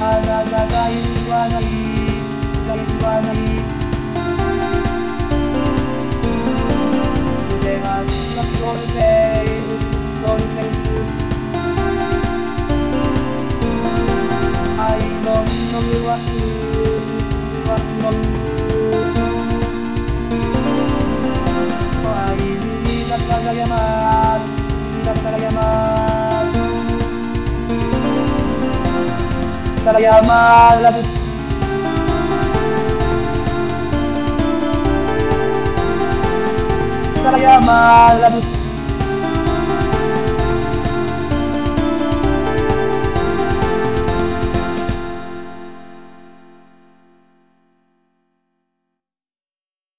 なたが言わない、言わない。捨てがちなスコールフェイス、スコールフェイス。アイロンのグワス、グワスモス。愛にだから山、だから山。さら山ラブ。さら山ラブ。